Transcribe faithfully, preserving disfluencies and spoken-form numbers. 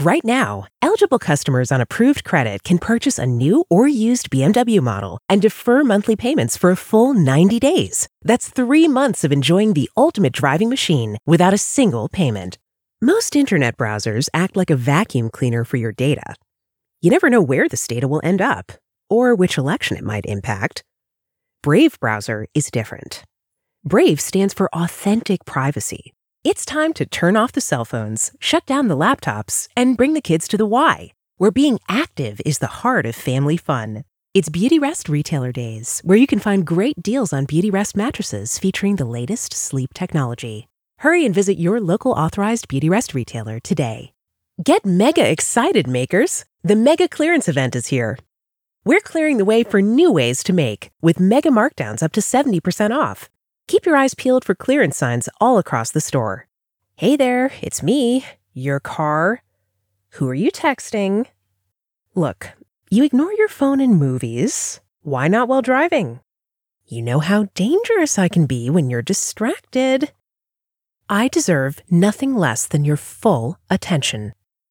Right now, eligible customers on approved credit can purchase a new or used B M W model and defer monthly payments for a full ninety days. That's three months of enjoying the ultimate driving machine without a single payment. Most internet browsers act like a vacuum cleaner for your data. You never know where this data will end up or which election it might impact. Brave browser is different. Brave stands for authentic privacy. It's time to turn off the cell phones, shut down the laptops, and bring the kids to the Y, where being active is the heart of family fun. It's Beautyrest Retailer Days, where you can find great deals on Beautyrest mattresses featuring the latest sleep technology. Hurry and visit your local authorized Beautyrest retailer today. Get mega excited, makers! The mega clearance event is here. We're clearing the way for new ways to make, with mega markdowns up to seventy percent off. Keep your eyes peeled for clearance signs all across the store. Hey there, it's me, your car. Who are you texting? Look, you ignore your phone in movies. Why not while driving? You know how dangerous I can be when you're distracted. I deserve nothing less than your full attention.